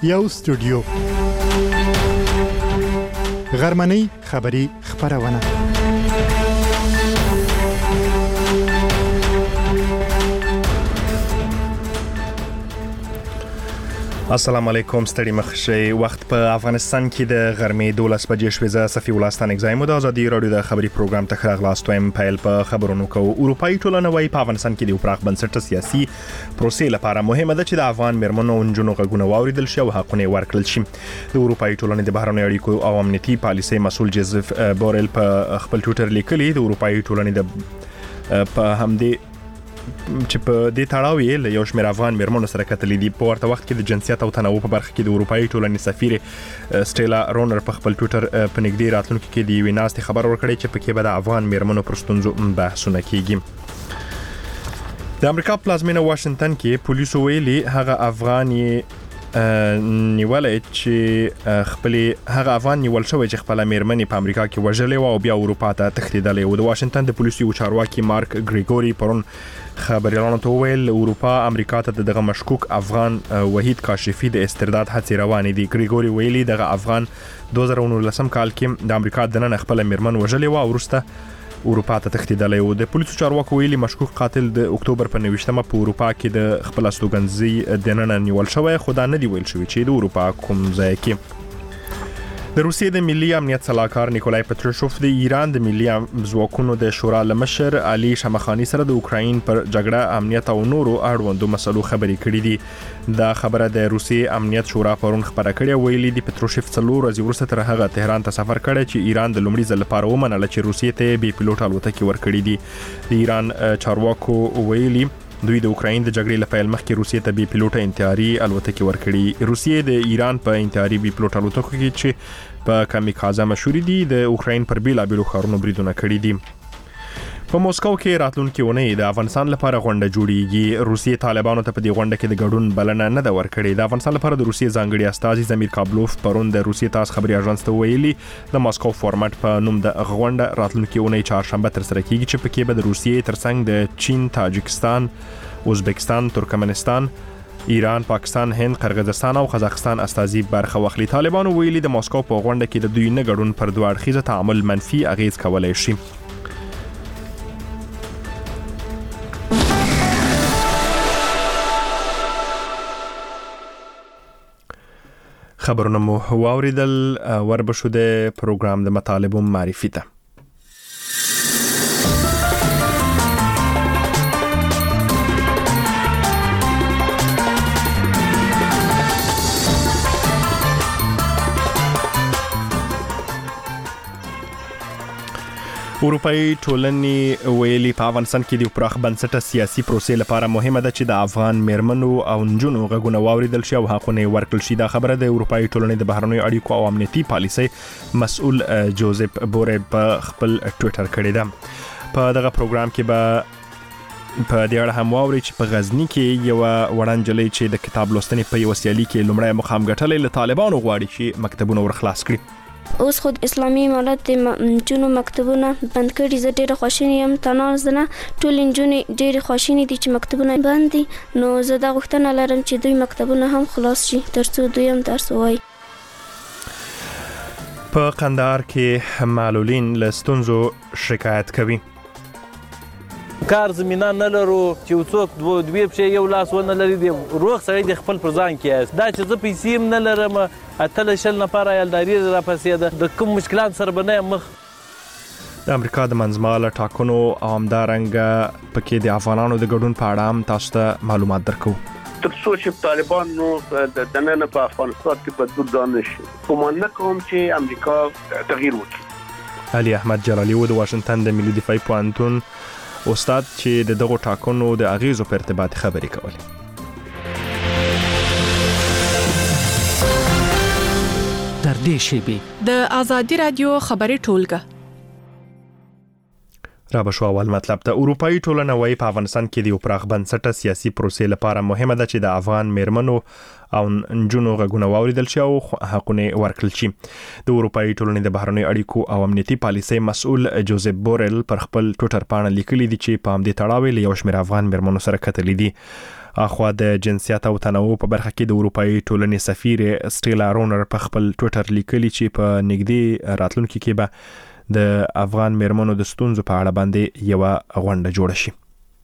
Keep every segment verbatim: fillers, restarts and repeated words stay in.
یو استودیو غرمنۍ خبری خبرونه. السلام علیکم، ستړي مخ شئ. وخت په افغانستان کې د غرمې دولس بجې شوې. زه صفي الله ستانک زایم د ازادي رادیو د خبري پروګرام ته راغلاست وایم. پیل په خبرونو کو. اروپאי ټولنه وايي په افغانستان کې د پراخ بنسټه سیاسي پروسې لپاره مهمه ده چې د افغان مرمنو او نجونو غږونه واوریدل شي او حقونه ورکړل شي. د اروپאי ټولنې د بهرنیو اړیکو او امنیتي پالیسۍ مسؤل جوزف بورل په خپل ټوئیټر لیکلي د اروپאי ټولنې د په همدې چې په دې تړاو یې له یو شمېر افغان مرمنو سره کتلې دي. په ورته وخت کې د جنسیت او تنوع په برخه کې د اروپאי ټولنې سفیر سټیلا رونر په خپل ټوئیټر په نږدې راتلونکي کې د یوې ناستې خبر ورکړی چې پکې به د افغان مرمنو پر ستونزو بحثونه کیږي. د امریکا پلازمینه واشنگټن کې پولیسو ویلي هغه افغان نیولې چې خپل هغه افغان نیول شوی چې خپل مرمنې په امریکا کې وژلې او بیا اروپا ته تښتېدلې و. د واشنگټن د پولیسو چارواکي مارک ګریګوري پرون خبريالانو ته ویل اروپا امریکا ته دغه مشکوک افغان وحید کاشفی د استرداد هڅې روانې دي. ګریګوري ویلي دغه افغان دوه زره ونولسم کال کې د امریکا دننه خپل مرمن وژلې و او وروسته اروپا ته تښتېدلی و. د پولیسو چارواکو ویلي مشکوک قاتل د اکتوبر په نویشتمه په اروپا کې د خپل استوګنځي دننه نیول شوی، خو دا نه دی ویل شوی چې د اروپا کوم ځای کې. د روسیې د ملي امنیت صلاحکار نیکولای پتروشوف د ایران د ملي ځواکونو د شورا لمشر علي شمخانی سره د اوکراین پر جګړه، امنیت او نورو اړوندو مسلو خبرې کړې دي. دا خبره د روسیې امنیت شورا پرون خبره کړې. ویلي دی پتروشوف څلور ورځې وروسته تر هغه تهران ته سفر کړی چې ایران د لومړي ځل لپاره ومنله چې روسیې ته بې پیلوټ الوتکې ورکړې دي. د ایران چارواکو ویلي دوی د اوکراین د جګړې لپاره مخکې روسیې ته بي پیلوټه انتحاري الوتکې ورکړي. روسیې د ایران په انتحاري بي پیلوټ الوتکو کې چې په کامیکازه مشهور دي د اوکراین پر بیلابیلو ښارونو بریدونه کړي دي. په موسکو کې راتلونکي اونۍ د افغانستان لپاره غونډه جوړیږي. روسیې طالبانو ته په دې غونډه کې د ګډون بلنه نه ده ورکړې. د افغانستان لپاره د روسیې ځانګړي استازي زمیر کابلوف پرون د روسیې تاس خبري اژانس ته ویلي د موسکو فورمات په نوم د غونډه راتلونکي اونۍ چهارشنبه تر سره کیږي چې پکې به د روسیې ترڅنګ د چین، تاجکستان، ازبکستان، ترکمنستان، ایران، پاکستان، هند، قرغیزستان او قزاقستان استازي برخه واخلي. طالبانو ویلي د موسکو په غونډه کې د دوی نه ګډون پر دوه اړخیزه تعامل منفي اغیز کولای شي. خبرونه مو واوریدل. وربشو د پروګرام د مطالبو معرفي ته. اروپאי ټولنې ویلي په افغانستان کې د پراخ بنسټه سیاسي پروسې لپاره مهمه ده چې د افغان مرمنو او نجونو غږونه واوریدل شي او حقونه ورکړل شي. دا خبره د اروپאי ټولنې د بهرنیو اړیکو او امنیتي پالیسۍ مسؤل جوزف بورل په خپل ټوئیټر کړی ده. په دغه پروګرام کې به په دې اړه هم واوري چې په غزنی کې یو وړاندجلې چې د کتاب لوستنې په یو سیالي کې لومړی مقام ګټلې له طالبانو غواړي چې مکتبونه ورخلاص کړي. اوس خود اسلامي امارت د جنو مکتبونه بند کړي. زه ډېره خوشاله یم. تناز نه ټول نجونې ډېرې خوشاله دي چې مکتبونه بند دي. نو زه دا غوښتنه لرم چې دوی مکتبونه هم خلاص شي ترڅو دوی هم درس ووایي. په قندهار کې معلولین له ستونزو شکایت کوي. کار زمینه نه لرو چې څوک دوی پښې یو لاس ونه لري. دی روغ سړی د خپل پر ځان کې دا چې زه پیسې هم نه لرم، اتل شل نفر عیالداري را پسې ده، د کوم مشکلات سره به نه مخ. د امریکا د منځمهاله ټاکنو او همدارنګه پکې د افغانانو د ګډون په اړه هم تاسو ته معلومات درکو. تر څو چې طالبانو د دننه په افغانستان کې بدلون رانه شي، کوم نه کوم چې امریکا تغییر وکړي. علي احمد جلالي و د واشنگټن د ملي دفاعي پوهنتون استاد چې د دغه ټاکنو د اغیزو په ارتباط خبرې کولې. تر دې شیبې د ازادي رادیو خبري ټولګه را بشو اول مطلب ته اروپאי ټولنه وايي په افغانستان کې د یو پراخ بنسټه سیاسي پروسې لپاره مهمه ده چې د افغان میرمنو او نجونو غږونه واوریدل شي او حقونه ورکړل شي. د اروپאי ټولنې د بهرنیو اړیکو او امنیتي پالیسۍ مسؤل جوزف بورل پر خپل ټویټر باندې لیکلي دي چې په همدې تړاو له یو شمېر افغان میرمنو سره کتلې دي. اخوا د جنسیت او تنوع په برخه کې د اروپאי ټولنې سفیر سټیلا رونر په خپل ټویټر لیکلي چې په نږدې راتلونکي کې به د افغان میرمنو د ستونزو په اړه باندې یو غونډه جوړه شي.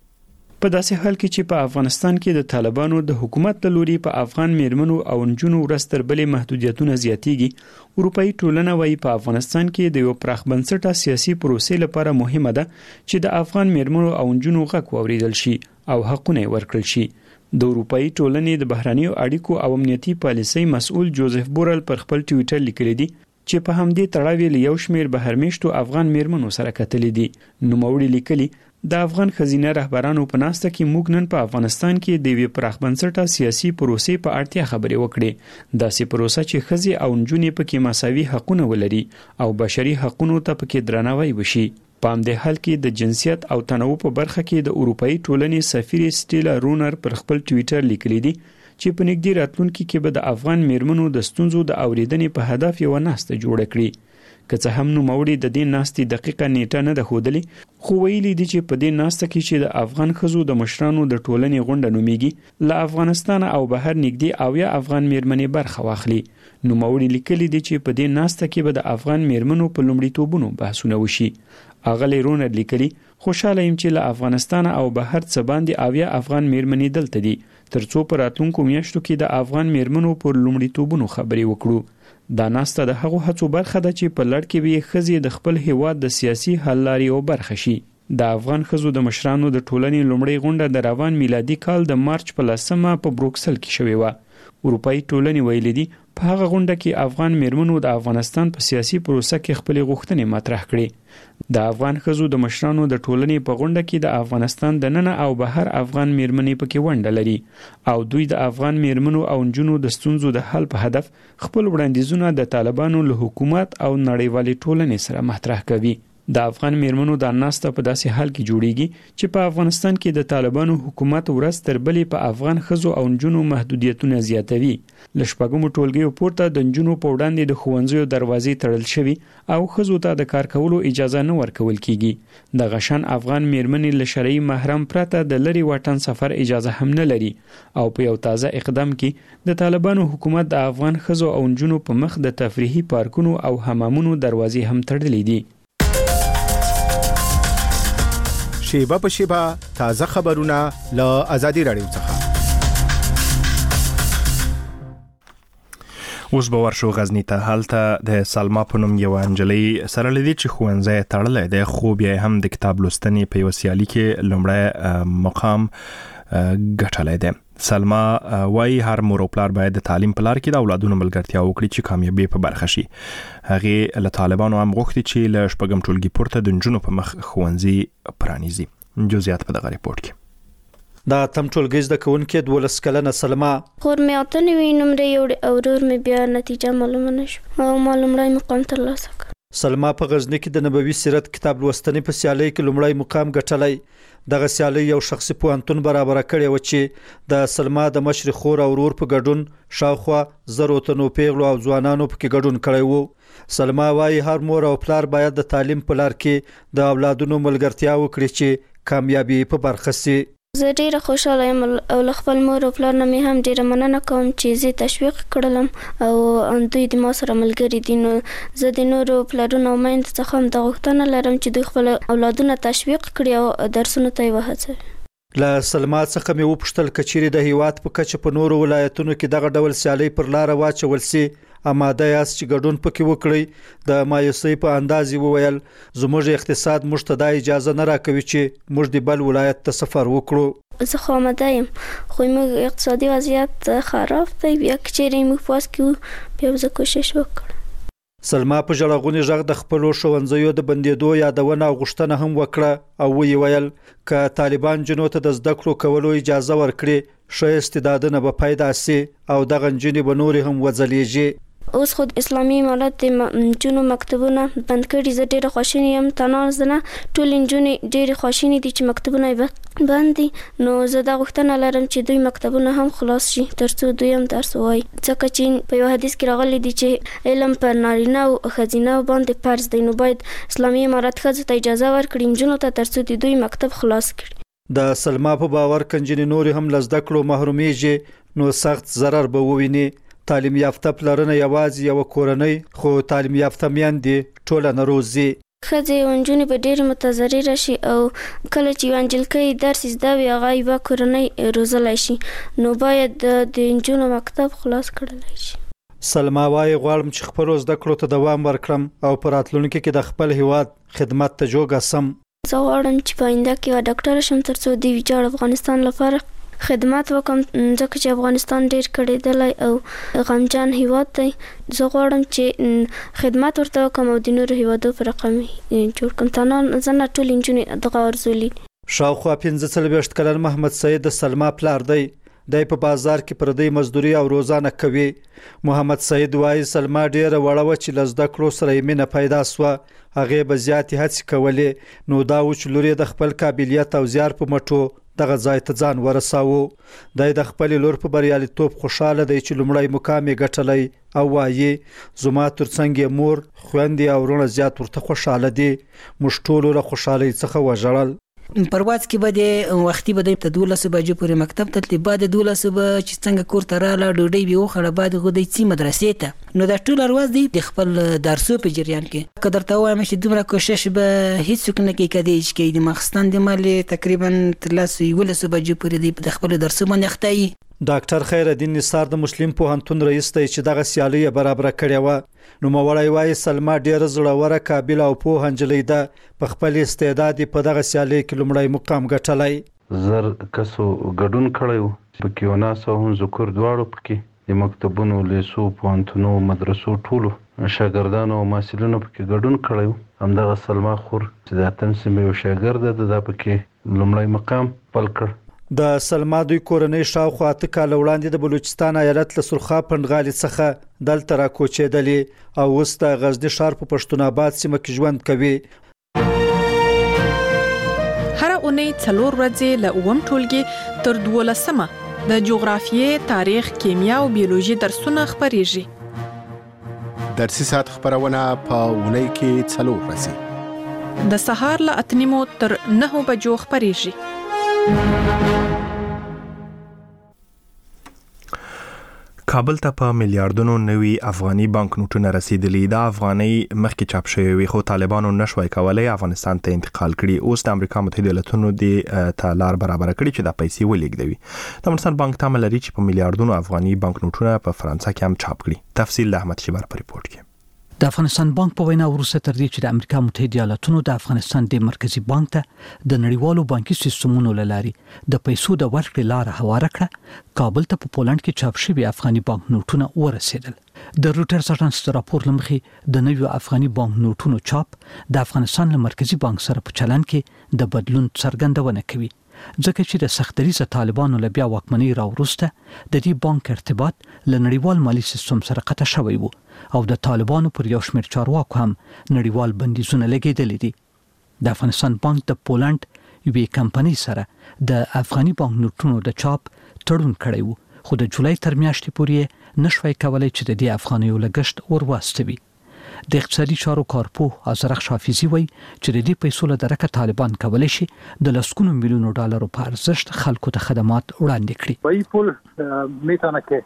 په داسې حال کې چې په افغانستان کې د طالبانو د حکومت له لوري په افغان میرمنو او نجونو ورځ تر بلې محدودیتونه زیاتېږي، اروپאי ټولنه وايي په افغانستان کې د یو پراخ بنسټه سیاسي پروسې لپاره مهمه ده چې د افغان میرمنو او نجونو غږ واوریدل شي او حقونه ورکړل شي. د اروپאי ټولنې د بهرنیو اړیکو او امنیتي پالیسۍ مسؤل جوزف بورل پر خپل ټویټر لیکلی دی چې په همدې تړاو له یو شمېر بهرمېشتو افغان میرمنو سره کتلې دي. نوموړي لیکلي د افغان خزینه رهبرانو په ناسته کې موږ نن په افغانستان کې د وی پراخ بنسټه سیاسي پروسې په اړتیا خبرې وکړې. داسې پروسه چې ښځې او نجونې پکې مساوي حقونه ولري او بشري حقونو ته پکې درناوی وشي. په همدې حال کې د جنسیت او تنوع په برخه کې د اروپאי ټولنې سفیر سټیلا رونر پر خپل ټویټر لیکلی دی چې په نږدې راتلونکي کې به د افغان میرمنو د ستونزو د اوریدنې په هدف یو ناسته جوړه کړي. که څه هم نوموړي د دې ناستې دقیقه نیټه نه ده ښودلې، خو ویلي دي چې په دې ناسته کې چې د افغان ښځو د مشرانو د ټولنې غونډه نومیږي، له افغانستان او بهر نږدې اویا افغان میرمنې برخه واخلي. نوموړي لیکلي دي چې په دې ناسته کې به د افغان میرمنو په لومړیتوبونو بحثونه وشي. اغلی رونر لیکلي خوشاله يم چې له افغانستان او بهر څخه باندې اویا افغان میرمنې دلته دي ترڅو په راتلونکو میاشتو کې د افغان میرمنو پر لومړیتوبونو خبرې وکړو. دا ناسته د هغو هڅو برخه ده چې په لړ کې به ښځې د خپل هیواد د سیاسي حل لارې او برخه شي. د افغان ښځو د مشرانو د ټولنې لومړی غونډه د روان میلادي کال د مارچ په لسمه په بروکسل کې شوې و. اروپאי ټولنې ویلي دي په هغه غونډه کې افغان میرمنو د افغانستان په سیاسي پروسه کې خپل غوښتنې مطرح کړې. د افغان ښځو د مشرانو د ټولنې په غونډه کې د افغانستان د ننه او بهر افغان میرمنې پکې ونډه لري او دوی د افغان میرمنو او نجونو د ستونزو د حل په هدف خپل وړاندیزونه د طالبانو له حکومت او نړیوالې ټولنې سره مطرح کوي. د افغان میرمنو د ناسته په داسې حال کې جوړیږي چې په افغانستان کې د طالبانو حکومت ورځ تر بلې په افغان ښځو او نجونو محدودیتونه زیاتوي. له شپږمو ټولګیو پورته د نجونو په وړاندې د ښوونځیو دروازې تړل شوي او ښځو ته د کار کولو اجازه نه ورکول کیږي. د غشن افغان میرمنې له شرعي محرم پرته د لري واټن سفر اجازه هم نه لري او په یو تازه اقدام کې د طالبانو حکومت د افغان ښځو او نجونو په مخ د تفریحي پارکونو او حمامونو دروازې هم تړلې دي. شیبه په شیبه تازه خبرونه له آزادي رادیو څخه. اوس به ورشو غزنی ته. هلته د سلما په نوم یو انجلۍ سره لیدي چې ښوونځی تړلی دی، خو بیا هم د کتاب لوستنې په یو سیالي کې لومړی مقام ګټلی دی. سلما وايي هر مور او پلار باید د تعلیم په لار کې د اولادونو ملګرتیا وکړي چې کامیابی په برخه شي. هغه له طالبانو هم غوښتي چې له شپږم ټولګي پورته د نجونو په مخ ښوونځي پرانیزي. جزئیات په دغه ریپورت کې. دا تم ټولګي زده کوونکې دولس کلنه سلما خور مې اته نوي نمرې یوړې او ورور مې بیا نتیجه معلومه نشوه او ما لومړی مقام ترلاسه کړ. سلما په غزنی کې د نبوي سیرت کتاب لوستنې په سیالۍ کې لومړی مقام ګټلی. دغه سیالۍ یو شخصي پوهنتون برابر کړی و چې د سلما د مشر خور او ورور په ګډون شاوخوا زرو تنو پیغلو او ځوانانو په کې ګډون کړی وو. سلما وايي هر مور او پلار باید د تعلیم په لار کې د اولادونو ملګرتیا وکړي چې کامیابی په برخه شي. زه ډیره خوشاله یم او له خپل مور او پلار نه مې هم ډیره مننه کوم چې زه تشویق کړلم او دوی د ما سره ملګري دي. نو زه د نورو پلارونو او میندو څخه هم د غوښتنه لرم چې دوی خپل اولادونه تشویق کړي او درسونو ته یې وهڅوي. له سلما څخه مې وپوښتل کچېرې د هیواد په کچه په نورو ولایتونو کې دغه ډول سیالۍ پر لار واچول سي اماده یاست چې ګډون پکې وکړي. د مایوسۍ په انداز وویل زموږ اقتصاد موږ ته د اجازه نه راکوي چې موږ د بل ولایت ته سفر وکړو. زه خو آماده یم خو موږ اقتصادي وضعیت خراب دی، بیا کچېرې موږ پاس کیو بیا زه کوشش وکړم. سلما په ژړغوني غږ د خپل ښوونځیو د بندیدو یادونه او غوښتنه هم وکړه او وی ویل ک طالبان جنو ته د زده کړو کولو اجازه ورکړي ښه استعدادونه به پیدا سي او دغه جنې به نور هم وځلېږي. اوس خو اسلامي امارت د جنو مکتبونه بند کړي. زه ډیره خوشاله یم، تنال زنه ټول انجونې ډیره خوشاله دي چې مکتبونه بند دي. نو زه دا غوښتنه لرم چې دوی مکتبونه هم خلاص شي ترڅو دوی هم درس وایي، ځکه چې په یو حدیث کې راغلی دی چې علم پر نارینه او ښځینه باندې فرض دی. نو باید اسلامي امارت ښځو ته اجازه ورکړي انجونو ته ترڅو دوی مکتب خلاص کړي. د سلما په باور کنجنې نور هم لزده کړو محرومیږي نو سخت ضرر به وویني. تعلیم یافته پلرونه یوازې یو کورنۍ خو تعلیم یافته میندې ټولنه روزي. ښځې او نجونې به ډېرې متضرره شي او کله چې یوه نجلۍ درس زده وي هغه یوه کورنۍ روزلی شي، نو باید د نجونو مکتب خلاص کړلی شي. سلما وايي غواړم چې خپلو زده کړو ته دوام ورکړم او په راتلونکي کې د خپل هیواد خدمت ته جوګه سم. زه غواړم چې په آینده کې یوه ډاکټره شم ترڅو د ویجاړ افغانستان لپاره خدمت وکم، ځکه چې افغانستان ډیر کړېدلی او غمجن هیواد دی. زه غواړم چې خدمت ورته وکم او د نورو هیوادو په رقم جوړ کړم. تنها زه نه ټول نجونې دغه آرزو لري. شاوخوا پنځه څلوېښت کلن محمد سید د سلما پلار دی. دی په بازار کې پردی مزدوري او روزانه کوي. محمد سید وايي سلما ډیره وړه وه چې له زده کړو سره یې مینه پیدا سوه. هغې به زیاتې هڅې کولې، نو دا و چې لور یې د خپل قابلیت او زیار په مټو دغه ځای ته ځان ورساوه. دی د خپلې لور په بریالیتوب خوشحاله دی چې لومړی مقام یې ګټلی او وایي زما ترڅنګ یې مور، خویندې او وروڼه زیات ورته خوشحاله دي. موږ ټولو له خوشحالۍ څخه وژړل. پرواز کې به د وختي به د دولس بجې پورې مکتب ته تللی، بعد دولس به چې څنګه کور ته رااله ډوډۍ به وخوړه، بعد غودی څي مدرسې ته. نو دا ټول ارواز دی د خپل درسو په جریان کې که درته وایم چې دومره کوشش به هیڅوک نه کوي کدی چې د ماخستان د مالې تقریبا تر لس یولس بجې پورې دی د خپل درسو باندې اخته وي. ډاکټر خیرالدین نثار د مسلم پوهنتون رئیس دی چې دغه سیالي برابر کړې و. نو مولای وايي سلما ډیره زړوره، قابل او پوه نجلۍ ده. په خپل استعداد په دغه سیالي کې لومړی مقام ګټلی. زر کسو ګډون کړی و، پکې وناس او هم ذکر دواړو پکې د مکتبونو، لیسو، پوهنتونو، مدرسو ټولو شاګردانو او محصلینو پکې ګډون کړی و. همدغه سلما خور چې د اتم سیمې یو شاګرده ده، دا پکې لومړی مقام خپل کړ. د سلما دوی کورنۍ شاوخوا اته کاله وړاندې د بلوچستان ایالت له سرخا پنډغالي څخه دلته راکوچېدلې او اوس د غزني ښار په پښتون آباد سیمه کې ژوند کوي. هر اونۍ څلور ورځې له اووم ټولګي تر دولسمه د جغرافیې، تاریخ، کیمیا او بیولوژي درسونه خپریږي. درسي ساعت خبرونه په اونۍ کې څلور ورځې د سهار له اته نیمو تر نهو بجو خپریږي. کابل ته په میلیارډونو نوي افغاني بانک نوټونه رسیدلي. دا افغاني مخکې چاپ شوی وي خو طالبانو نشوي کولای افغانستان ته انتقال کړي. اوس د امریکا متحده ایالاتونو د تالار برابر کړي چې د پیسې ولېږدوي. د افغانستان بانک تمه لري چې په میلیارډونو افغاني بانک نوټونه په فرانسه کې هم چاپ کړي. تفصیل د احمد شیبر په ریپورت کې. د افغانستان بانک په وینا وروسته تر دې چې د امریکا متحده ایالاتونو د افغانستان د مرکزی بانک ته د نړیوالو بانکي سیستمونو لاري د پیسو د ورکړې لار هواره کړه، کابل ته په پولند کې چاپ شوی افغاني بانک نوټونه ورسېدل. د روټرز اژانس راپور لمخې د نویو افغاني بانک نوټونو چاپ د افغانستان له مرکزی بانک سره په چلن کې د بدلون څرګندونه کوي، ځکه چې د سختريزه طالبانو له بیا واکمنۍ راوروسته د دې بانک ارتباط له نړیوال مالی سیستم سره قطع شوی وو او د طالبانو پر یو شمېر چارواکو هم نړیوال بندیزونه لګیدلې دي. د افغانستان بانک د پولند یوې کمپنۍ سره د افغاني بانک نوټونو د چاپ تړون کړی وو، خو د جولای تر میاشتې پورې نشوي کولای چې د دې افغانیو لګښت ورواستوي. د اقتصادي چارو کارپوه ازرخ حافظي وایي چې د دې پیسو له درکه طالبان کولای شي د لسګونو میلیونو ډالرو په ارزښت خلکو ته خدمات وړاندې کړي. وایي پول میتونه کې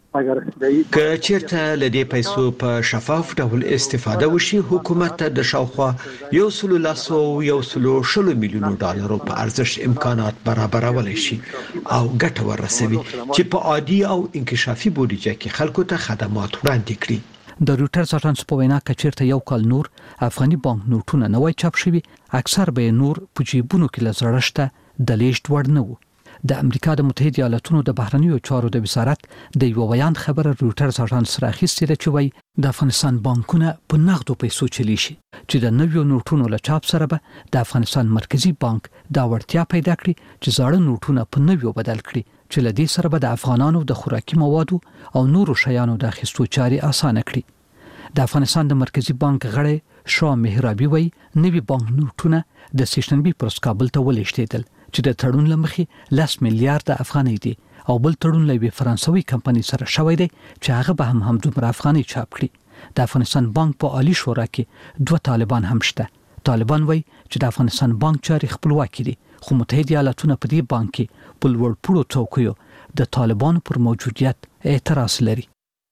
که چیرته له دې پیسو په شفاف ډول استفاده وشي، حکومت ته د شاوخوا یو سلو لاسو یو سلو شلو میلیونو ډالرو په ارزښت امکانات برابرولای شي او ګټه ورسوي چې په عادي او انکشافي بودیجه کې خلکو ته خدمات وړاندې کړي. د روټرز اژانس په وینا کې چیرته یو کال نور افغاني بانک نوټونه نوای چاپ شوي، اکثر به نور په جیبونو کې لزړشته د لیشت وړ نه وو. د امریکا د متحده ایالاتونو د بهرنیو چارو د وزارت د یو بیان خبره روټرز اژانس راخیستې ده چې وایي د افغانستان بانکونه په نغدو پیسو چلی شي چې د نویو نوټونو له چاپ سره به د افغانستان مرکزی بانک دا وړتیا پیدا کړي چې زاړه نوټونه په نویو بدل کړي چې لدی سره به د افغانانو د خوراکي موادو او نورو شیانو د اخیستو چارې اسانه کړي. د افغانستان د مرکزی بانک غړی شاه مهرابي وایي نوي بانک نوټونه د سیشنبي پر کابل ته ولېږدېدل چې د تړون لمخې لس میلیارډ افغانۍ دي او بل تړون له فرانسوي کمپنۍ سره شوی دی چې هغه به هم همدومره افغانۍ چاپ کړي. د افغانستان بانک په عالی شورا کې دوه طالبان هم شته. طالبان وایي چې د افغانستان بانک چارې خپلواکي دي، خو متحده ایالاتونه په دې بانک کې په لوړ پوړو څوکیو د طالبانو پر موجودیت اعتراض لري.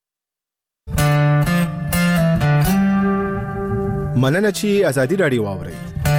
مننه چې ازادي رادیو واوري.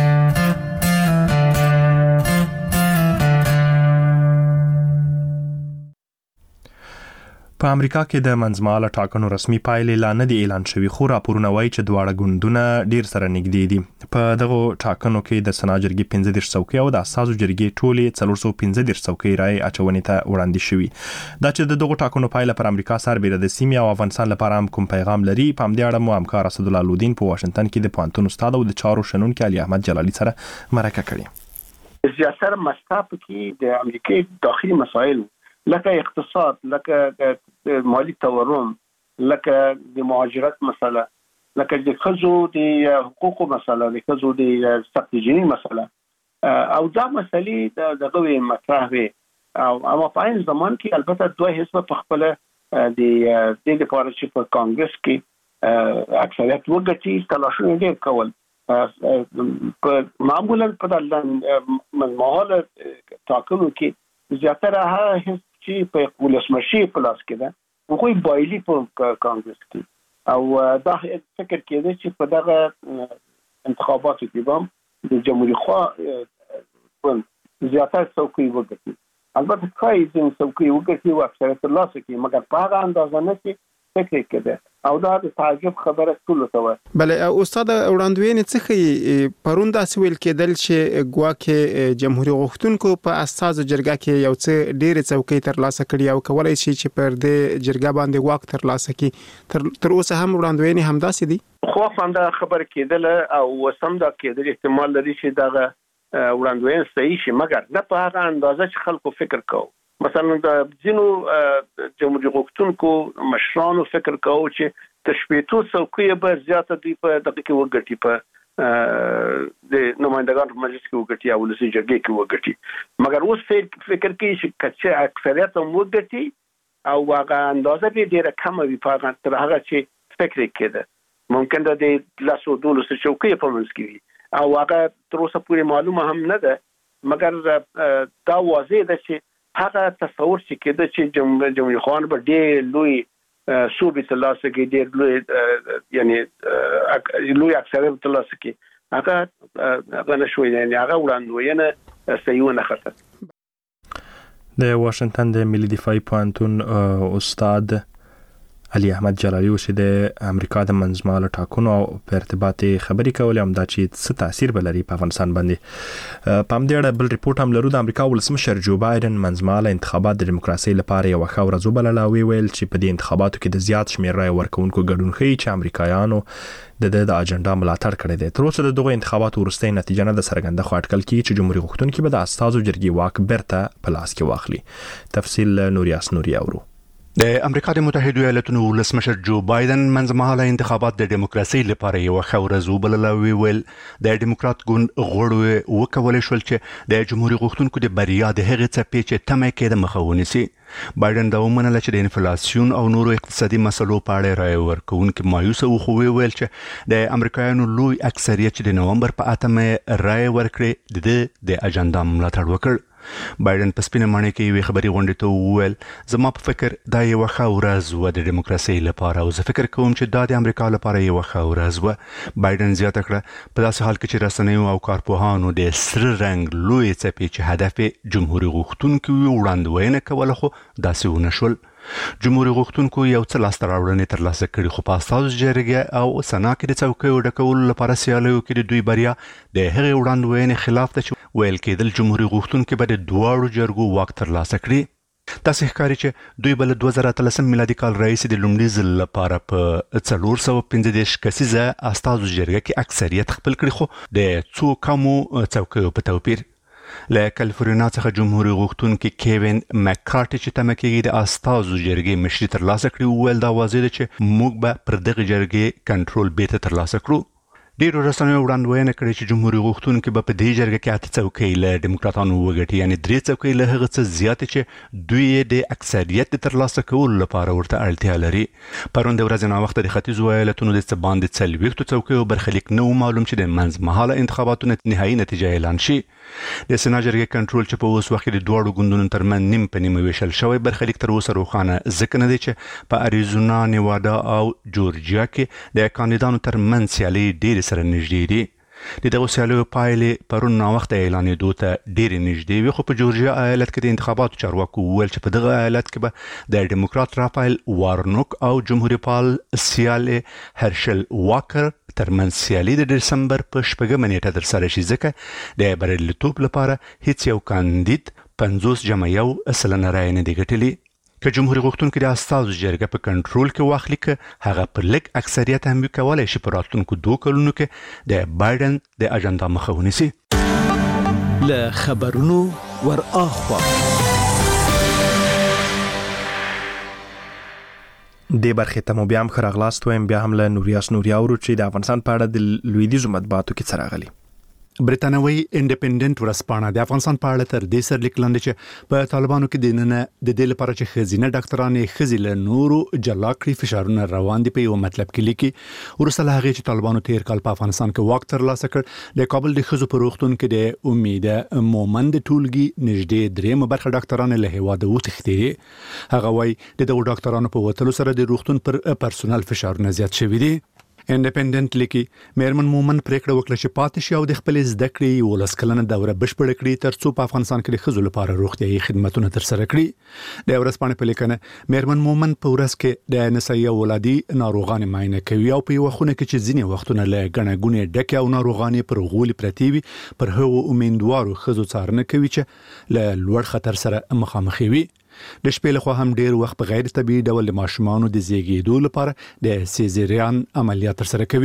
په امریکا کې د منځمهاله ټاکنو رسمي پایلې لا نه دي اعلان شوي، خو راپورونه وایي چې دواړه ګوندونه ډیر سره نږدې دي. په دغه ټاکنو کې د سنا جرګې پنځه دېرش څوکۍ او د اساسو جرګې ټولې څلور سوه پنځه دېرش څوکۍ رای اچونې ته وړاندې شوي. دا چې د دغه ټاکنو پایله پر امریکا سربېره د سیمې او افغانستان لپاره هم کوم پیغام لري، په همدې اړه مو همکار اسدالله لودین په واشنگټن کې د پوهنتون استاد او د چارو شنونکي علي احمد جلالي سره مرکه کړې. زیاتره مساپ کې د امریکای داخلي مسایل لکه اقتصاد، لکه مالی تورم، لکه د مهاجرت مسله، لکه د ښځو د حقوقو مسله، د ښځو د سخت جنین مسله او دا مسلې دغه مطرح وي. او اما په عین زمان کې البته دوه حزب په خپل د د لپاره چې په کانګرس کې اکثریت وګټي تلاشونه ډېر کول. معمولا په منځمهاله ټاکنو کې زیاتره هغه حزب چې په ولسمشي په لاس کې ده هغوی بایلي په کانګرس کې او دا فکر کېده چې په دغه انتخاباتو کې به د جمهوریت خوا زیاتره څوکۍ وګټي. البته ښایي ځینې څوکۍ وګټي او اکثریت ترلاسه کړي، مګر په هغه اندازه نه چې فکر کېده او دا د تعجب خبره ټولو ته وه. بله استاد وړاندوینې څه ښیي؟ پرون داسې ویل کېدل چې ګواکې جمهوري غوښتونکو په اساسو جرګه کې یو څه ډېرې څوکۍ ترلاسه کړي او کولی شي چې پر دې جرګه باندې واک ترلاسه کړي. تر اوسه هم وړاندوینې همداسې دي؟ خو همدا خبره کېدله او سم دا کېدل احتمال لري چې دغه وړاندوین صحیح شي، مګر نه په هغه اندازه چې خلکو فکر کوو. مثلا د ځینو جمهوري غوښتونکو مشرانو فکر کوو چې د شپېتو څوکۍ به زیاته دوی په دغه کې وګټي، په د نمایندګانو په مجلس کې وګټي او ولسي جرګې کې وګټي. مګر اوس فکر کوي چې کچې اکثریت هم وګټي او هغه اندازه به ډېره کمه وي په هغه تر هغه چې فکر یې کېده. ممکن ده د لسو دولسو څوکۍ په منځ کې وي او هغه تر اوسه پورې معلومه هم نه ده، مګر دا واضح ده چې هغه تصور چې کېده چې جمهوریت خوان به ډېر لوی صوبې ترلاسه کړي، ډېر لوی یعنې لوی اکثریت ترلاسه کړي، هغه هغه نه شوی، یعنې هغه وړاندوینه صحیح ونه ښکته. د واشنگټن د ملي دفاعي پوهنتون استاد علي احمد جلالي و چې د امریکا د منځمهاله ټاکنو او په ارتباط خبرې کولې، همدا چې څه تاثیر به لري په افغانستان باندې. په همدې اړه بل ریپورت هم لرو. د امریکا ولسمشر جو بایدن منځمهاله انتخابات د دیموکراسۍ لپاره یوه ښه ورځ وبلله او ویل چې په دې انتخاباتو کې د زیات شمېر رایې ورکوونکو ګډون ښیي چې امریکایانو د د اجنډا ملاتړ کړی دی. تر اوسه د دغو انتخاباتو وروستۍ نتیجه نه ده څرګنده، خو اټکل کېږي چې جمهوري غوښتونکي به د استازو جرګې واک بیرته په لاس کې واخلي. تفصیل نوریاس نوري اورو. د امریکا د متحده ایالاتونو ولسمشر جو بایدن منځمهاله انتخابات د دیموکراسۍ لپاره یو ښه ورځ وبلله. ویل د دیموکرات ګوند غړو وکولای شول چې د جمهوریت غوښتونکو د بریا د هغې څپې چې تمه کېده مخه ونیسي. بایدن دا ومنله چې د انفلاسیون او نورو اقتصادي مسلو په اړه رایې ورکوونکي مایوسه وو، خو ویل چې د امریکایانو لوی اکثریت چې د نومبر په اتمه رایې ورکړې د د اجنډا ملاتړ وکړ. بایدن په سپینه ماڼۍ کې یوې خبري غونډې ته وویل زما په فکر دا یوه ښه ورځ وه د دیموکراسۍ لپاره او زه فکر کوم چې دا د امریکا لپاره یوه ښه ورځ وه. بایدن زیاته کړه په داسې حال کې چې رسنیو او کارپوهانو د سره رنګ لوی څپې چې هدف یې جمهوري غوښتونکي وي وړاندوینه کوله، خو داسې ونه شول. جمهوری غوښتونکو یو څه لاسته راوړنې ترلاسه کړي، خو په استازو جرګې او سنا کې د څوکیو ډکولو لپاره سیالیو کې د دوی بریا د هغې وړاندوینې خلاف ده چې ویل کېدل جمهوری غوښتونکي به د دواړو جرګو واک ترلاسه کړي. تاسې ښکاري چې دوی به له دوه زره اتلسم میلادي کال راهیسې د لومړي ځل لپاره په څلور سوه پنځه دېرش کسیزه استازو جرګه کې اکثریت خپل کړي، خو د څو کمو څوکیو په توپیر. له کالیفورنیا څخه جمهوریت غوښتونکي کیوین مکارټي چې تمه کېږي د استازو جرګې مشري ترلاسه کړي وویل دا واضح ده چې موږ به پر دغه جرګې کنټرول بیرته ترلاسه کړو. ډیرو رسنیو وړاندوینه کړې چې جمهوریت غوښتونکي به په دې جرګه کې اته څوکۍ له ډیموکراتانو وګټي، یعنی درې څوکۍ له هغه څه زیاتې چې دوی یې د اکثریت د ترلاسه کولو لپاره ورته اړتیا لري. پرون د ورځې ناوخته د ختیځو ایالتونو د څه باندې څلوېښتو څوکیو برخلیک نه و معلوم چې د منځمهاله انتخاباتو نهایي نتیجه اعلان شي. د سنا جرګې کنټرول چې په اوس وخت کې د دواړو ګوندونو ترمنځ نیم په نیمه ویشل شوی برخلیک تر اوسه روښانه ځکه نه دی چې په اریزونا، نیوادا او جورجیا کې د کاندیدانو ترمنځ سیالي ډېرې سره نږدې دي. د دغو سیالیو پایلې پرون ناوخته اعلانېدو ته ډېرې نږدې وي، خو په جورجیا ایالت کې د انتخاباتو چارواکو وویل چې په دغه ایالت کې به د ډیموکرات رافایل وارنوک او جمهوریت پال سیال هرشل واکر ترمنځ سیالي د دسمبر په شپږمه نیټه ترسره شي، ځکه د بریالیتوب لپاره هیڅ یو کاندید پنځوس جمع یو سلنه رایې نه دي ګټلي. که جمهوریت غوښتونکي د استازو جرګه په کنټرول کې واخلي، که هغه پر لږ اکثریت هم کولی شي په راتلونکو دوه کلونو کې د بایدن د اجنډا مخه ونیسي. له خبرونو ور اخوا د برخې ته مو بیا هم ښه راغلاست وایم. بیا هم له نوریاس نوریا اورو چې د افغانستان په اړه د لویدیځو مطبوعاتو کې څه راغلي. برتانوي انډیپندنت ورځپاڼه د افغانستان په اړه تر دې سره لیک لاندې چې په طالبانو کې د نن د دې لپاره چې خزینه ډاکټرانې خزي له نورو جلا کړی فشارونه روان دي په یو مطلب کې لیکي. ورسره هغه چې طالبانو تیر کال په افغانستان کې واک ترلاسه کړ، د کابل د خزو په روغتون کې د امید مومند ټولګي نږدې درېمه برخه ډاکټران له هواده وتښتي. هغه وايي د دغو ډاکټرانو په وتلو سره د روغتون پر پرسونل فشارونه زیات شوي دي. انډیپندنت لیکي میرمن مومن پریکړه وکړه چې پاتې شي او د خپل زده کړې ولس کلنه دوره بشپړ کړي ترڅو په افغانستان کې د خزو لپاره روغتيایي خدماتونه تر سره کړي. د ورځپاڼې په لیکنه میرمن مومن په ورځ کې د نسایي ولادي ناروغان معاینه کوي او په یو خونه کې چې ځینې وختونه له غنغونې ډکه او ناروغانې پر غولي پرتی وي پر هغو امیندوارو خزو څارنه کوي چې له لوړ خطر سره مخامخ وي. د شپې لخوا هم ډیر وخت په غیر طبيعي ډول د ماشومانو د زیږیدو لپاره د سیزریان عملیات ترسره کوي.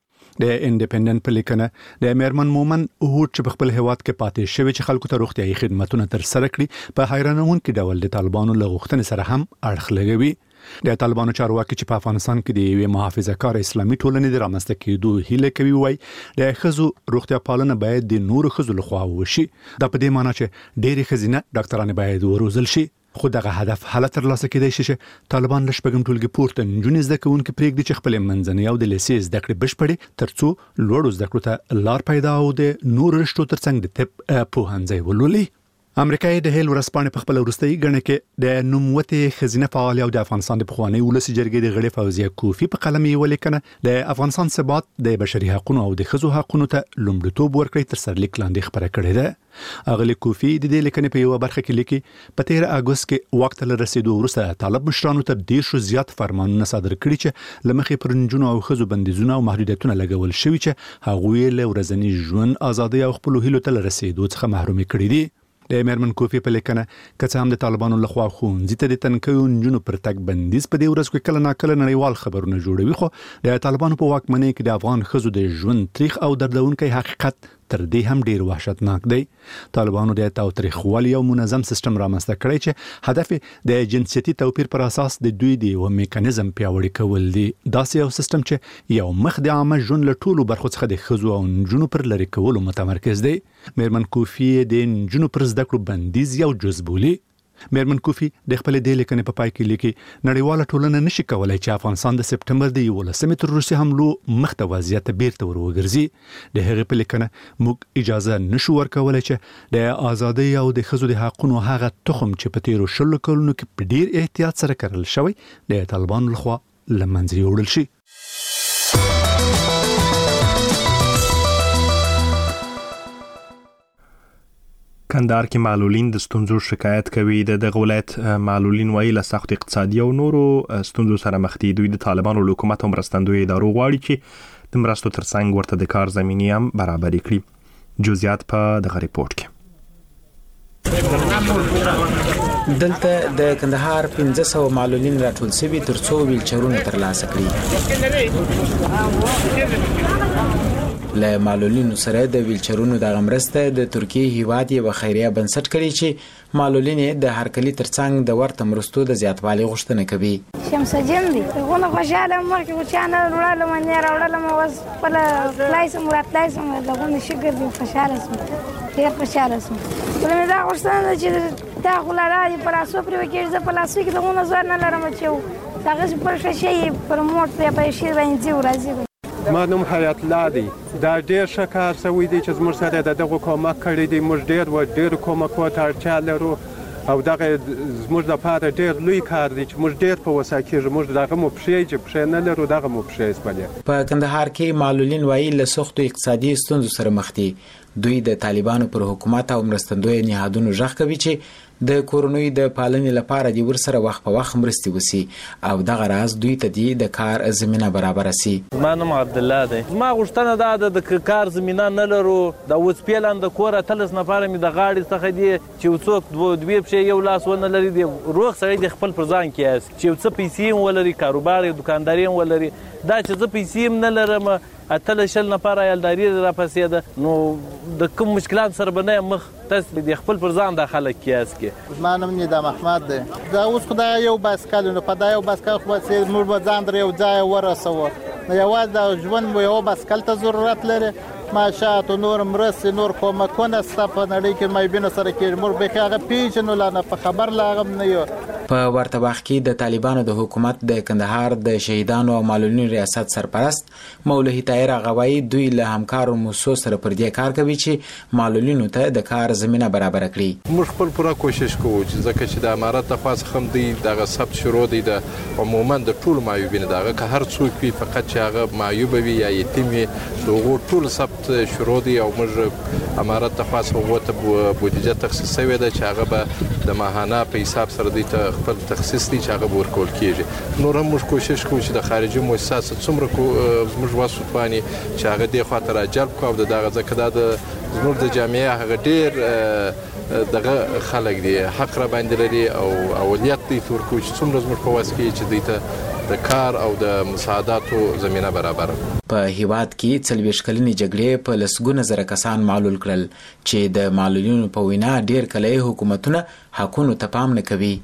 د انډیپندنت په لیکنه د میرمن مومن هوټ چې په خپل هیواد کې پاتې شوی چې خلکو ته روغتيایي خدماتونه ترسره کړي په حیرانونکي ډول د طالبانو له غوښتنې سره هم اړخ لګوي. د طالبانو چارواکي چې په افغانستان کې د یوې محافظه‌کار اسلامي ټولنې د رامنځته کېدو هیله کوي، وایي د خزو روغتیا پالنه باید د نورو خزو لخوا وشي. دا په دې معنی چې ډېری خزینه ډاکټران باید وروزل شي. خو دغه هدف حالت ترلاسه کېدای شي چې طالبان له شپږم ټولګي پورته نجونې زده کوونکي پرېږدي چې خپل منځنۍ او د لیسې زده کړې بشپړي ترڅو لوړو زده کړو ته لار پیدا او د نورو رشتو ترڅنګ د طب پوهنځی ولولي. امریکایي د هیل ورځپاڼې په خپل وروستۍ غڼه کې د نوموتې خزینه فعال او د افغانستان د پخوانی ولسی جرګې د غړي فوزیه کوفی په قلم یې ولیکنه د افغانستان ثبات د بشري حقوقو او د خزو حقوقو ته لومړیتوب ورکړي تر سرلیک لاندې خبره کړې ده. اغلی کوفی د دې لیکنې په یو برخه کې لیکي په تیر اگست کې وخت له رسیدو وروسته طالب مشرانو ته ډیر شو زیات فرمانونه صادر کړي چې لمخې پر نجونو او خزو بندیزونه او محدودیتونه لګول شوي چې هغوی له ورځنی ژوند ازادي او خپل هیلو ته رسیدو څخه محروم کړي دي. د میرمن کوفی په لیکنه کڅ هم د طالبانو لخوا خونځي ته د تنکیو نجونو پر تک بندیز په دې ورځ کې کله ناکله نړیوال خبرونه جوړوي، خو د طالبانو په واکمنۍ کې د افغان خزو د ژوند تاریخ او دردونکي حقیقت تر دې هم ډیر وحشتناک دی. طالبانو د تاوتریخوالي او منظم سیستم رامنځته کړی چې هدف د جنسيتي توپیر پر اساس د دوی دی او میکانیزم پیاوړی کول دي. داسې یو سیستم چې یو مخ د عامه ژوند له ټولو برخو څخه د خزو او نجونو پر لری کولو متمرکز دی. میرمن کوفی د نجونو پر زده کړو بندیز یو جز بولي. میرمن کوفی د خپل د لیکنې په پای کې لیکي نړیواله ټولنه نشي کولای چې افغانستان د سپټمبر د یولسمې تر روسي حملو مخته وضعیت بیرته وروګرځي. د هغې په لیکنه موږ اجازه نشو ورکولای چې د ازادۍ او د خزو د حقونو هغه تخم چې په تیرو شلو کلونو کې په ډیر احتیاط سره کرل شوی د طالبانو لخوا لمنځه یوړل شي. کندهار کې معلولین د ستونزو شکایت کوي. د دغه ولایت معلولین وایي له سخت اقتصادي او نورو ستونزو سره مخ دي. دوی د طالبانو له حکومت او مرستندوی ادارو غواړي چې د مرستو ترڅنګ ورته د کار زمینې هم برابر کړي. جزئیات په دغه ریپورت کې. دلته د کندهار پنځه سوه معلولین راټول شوي ترڅو ویلچرونه ترلاسه کړي. له معلولینو سره د ویلچرونو د غمرسته د ترکیه هیواد یو خیریه بنسټ کړی چې معلولین د هرکلی ترڅنګ د ورته مرستو د زیاتوالي غوښتنه کوي. شمس جن دي غونه خوشاله مخکې و چانه وړاله منې راوړله مو وس په لایس مراتلای سم د غونه شګر دي خوشاله سم ډیر خوشاله سم ولې دا غوښتنه چې دا غولاره په لاسو پرې وکړي ز په لاسو کې د غونه زور نه لرم چې هغه په شي پر موټ په شي باندې ورازي. ما نوم حیات الله دی. دا ډیر ښه کار شوی دی چې زموږ سره د دغه کومک کړی دی. موږ ډیر و ډیر کومکو ته اړتیا لرو او دغه زموږ لپاره ډیر لوی کار دی چې موږ ډیر په وسه کېږو. موږ دغه مو پښې چې پښې نه لرو دغه مو پښې سپلې. په کندهار کې معلولین وایي له سختو اقتصادي ستونزو سره مخ دي. دوی د طالبانو پر حکومت او مرستندوی نهادونو ژغ کوي چې د کورونوي د پالنې لپاره د ورسره وخت په وخت مرستي وسی او دغه راز دوی ته د کار زمينه برابر سي. ما نوم عبد الله دی. ما غوښتنه ده د کار زمينه نه لرو. د وسپیلان د کور تلس نفر می د غاړې څخه دی چې څوک دوی په یو لاس ونه لري دی روغ سره د خپل پرځان کې چې څه پیسې ولري کاروبار دکانداري ولري دا چې څه پیسې نه لرم اتل شل نفر یالداري را پسې ده نو د کوم مشکلات سره بنه مخ تاسو د خپل پرځان داخله کیاس کې. ما نوم نیدام احمد دی. دا اوس خدای یو باسکل نو په دا یو باسکل خو چې موږ به ځان در یو ځای ورسوو نو یوازې د ژوند مو یو باسکل ته ضرورت لري. ماشاءت نور مرسي نور کومکونه ستاسو نړۍ کې مې بینه سره کې مور به هغه پیژنو لا نه په خبر لاغم نه یو. په ورته وخت کې د طالبانو د حکومت د کندهار د شهیدانو او معلولینو ریاست سرپرست مولوی طاهر غوایی دوی له همکارو موسسو سره پر دې کار کوي چې معلولینو ته د کار زمينه برابر کړي. موږ خپل پوره کوشش کوو چې ځکه چې د امارات د خاص خم دی دغه ثبت شروع دی د عموما د ټول معیوبین دغه که هر څوک وي فقط چې هغه معیوب وي یا یتیم وي دغه ټول ثبت شروع دی او موږ امارات د خاص وته بودیجه تخصیص شوی دی چې هغه به د ماهانه په حساب سره دی ته خپل تخصیص دی چې هغه ورکول کیږي. نور هم موږ کوشش کوو چې د خارجي مؤسسات څومره موږ واسو تواني چې هغه دی خاطر جلب کوو دغه ځکه دا د زموږ د جامعه هغه ډیر دغه خلک دی حق را باندې لري او اولیت دی تور کو چې څومره زموږ په واسه کې چې دی ته د کار او د مساعداتو زمينه برابر. په هیواد کې څلويښت کلنې جګړې په لسګونه زره کسان معلول کړل چې د معلولینو په وینا ډیر کله حکومتونه حقونو ته پام نه کوي.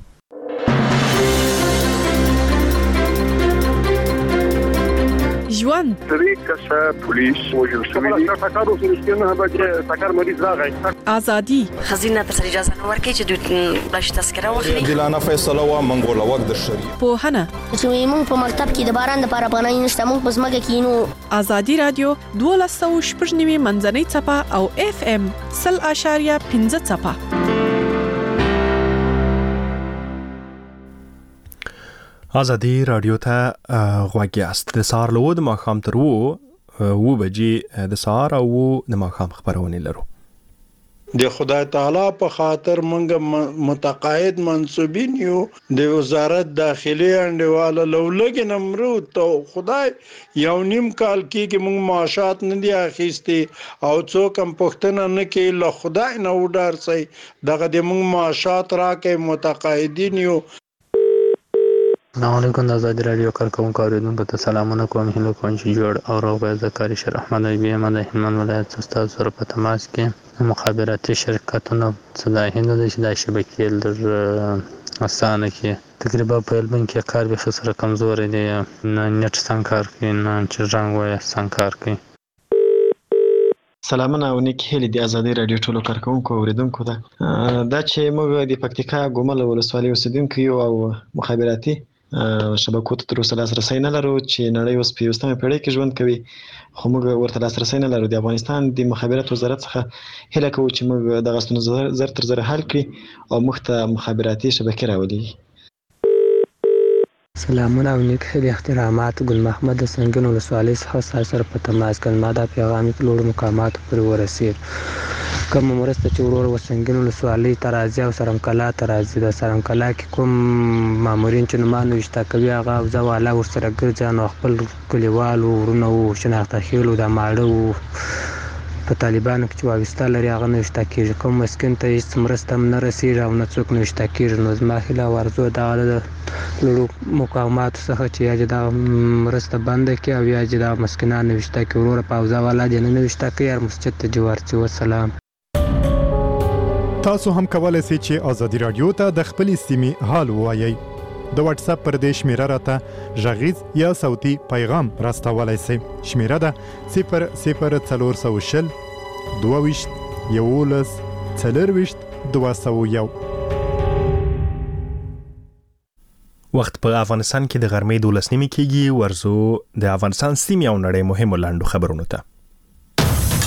ژوند درې کسه پولیس وژل شوي دي. ټاکارو سره نه به ټاکار مریض راغی. ازادي خزینه ته اجازه نه ورکړي چې دوی بلش تذکره واخلي. دلانه فیصله وا منګول وخت در شری. په هنه چې موږ په مکتب کې د باران د لپاره بنای نشته موږ په زمګه کې نو ازادي رادیو دوه سوه شپږ نیمه منځنۍ چپه او اف ام صفر اشاریه پنځه چپه. ازادي رادیو ته غوږیاست. د سهار له د ماښام تر اوه بجې د سهار او د ماښام خبرونه لرو. د خدای تعالی په خاطر مونږ متقاعد منصوبین یو د وزارت داخلي انډیواله لولګ نمرو ته خدای یو نیم کال کې مونږ معاشات نه دی اخیستي او څوک هم پښتنه نه کوي له خدای نه وډار سي دغه د مونږ معاشات راکې متقاعدین یو. السلام علیکم د آزادی رادیو کارکونکو اوریدونکو ته سلامونه کوم. هیله کوم چې جوړ او روغ به ذکر شر احمد ایبی احمد هلمند ولایت څخه سره په تماس کې مخابراتي شرکتونو صدای هند د شدا شبکې در اسانه کې تقریبا په هلمند کې کار به سره کمزور دی نه نت څنګه کار کوي نه چې رنګ وای څنګه کار کوي. سلامونه او نیک هیلې د آزادی رادیو ټولو کارکونکو اوریدونکو ته دا چې موږ د پکتیکا ګومل ولسوالۍ اوسیدونکو یو او مخابراتي شبکو ته تر اوسه لاسرسی نه لرو چې نړۍ اوس په یوستمه پیړۍ کې ژوند کوي خو موږ ورته لاسرسی نه لرو. د افغانستان د مخابرات وزارت څخه هیله کوو چې موږ دغه ستونزې زر تر زر حل کړي او موږ ته مخابراتي شبکې راولي. سلامونه او نیک هیلې احترامات ګل محمد سنگین ولسوالۍ څخه سره په تماس کې ما دا پیغام په لوړ مقامات پورې ورسید. کوم مرسته چې ورور وسنګین ولسوالۍ ترازی او سرمکلا ترازی د سرمکلا کې کوم مامورین چې نمانو وشتا کوي هغه ځواله ورسره ګرځي نو خپل کلیوالو ورونو شناخته خېلو د ماړو په طالبانو کې چې وابسته لري هغه نوشته کېږي، کوم مسکین ته هېڅ مرسته هم نه رسېږي او نه څوک نوشته کېږي. نو زما هیله او ارزو دغه د لوړو مقاماتو څخه چې یا چې دغه مرسته بنده کړي او یا چې دغه مسکینان نوشته کړي. وروره په اوضاع والا دې نه نوشته کړي، هر مسجد ته جوار شي. وسلام. تاسو هم کولای شئ چې ازادي رادیو ته د خپلې سیمې حال ووایئ. د واتس اپ پر دې شمیره راته غږیز یا صوتي پیغام راستولای شئ. شمیره ده صفر صفر څلور سوه شل دوه ویشت یولس څلرویشت دوه سوه یو. وخت په افغانستان کې د غرمې دولس نیمې کېږي. ورزو د افغانستان سیمې او نړۍ مهمو لاندو خبرونو ته.